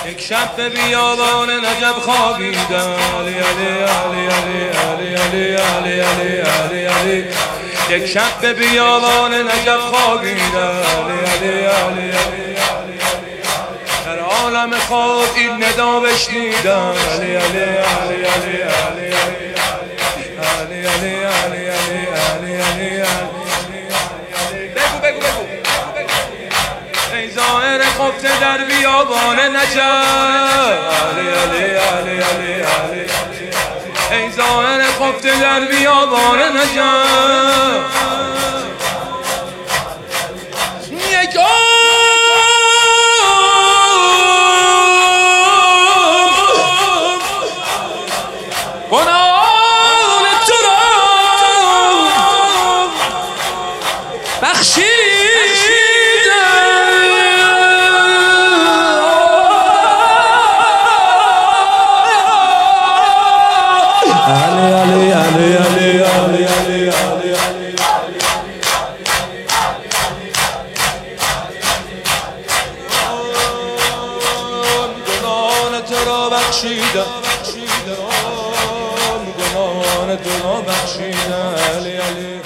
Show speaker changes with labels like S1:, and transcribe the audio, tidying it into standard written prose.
S1: یک شب به بیابان نجف خوابیدم، علی علی علی علی علی علی علی علی علی. یک شب به بیابان نجف خوابیدم، علی علی علی علی علی. در عالم خواب این ندا بشنیدم، علی علی علی علی علی علی علی علی علی علی علی. بگو بگو بگو. ای ظاهر خفته در بیابان نجف، علی علی علی علی علی. ای ظاهر خفته در بیابان نجف، یک گناهان تو را بخشیدم. علی علی علی علی علی علی علی. گناهان تو را بخشیدم، گناهان تو را بخشیدم، علی علی.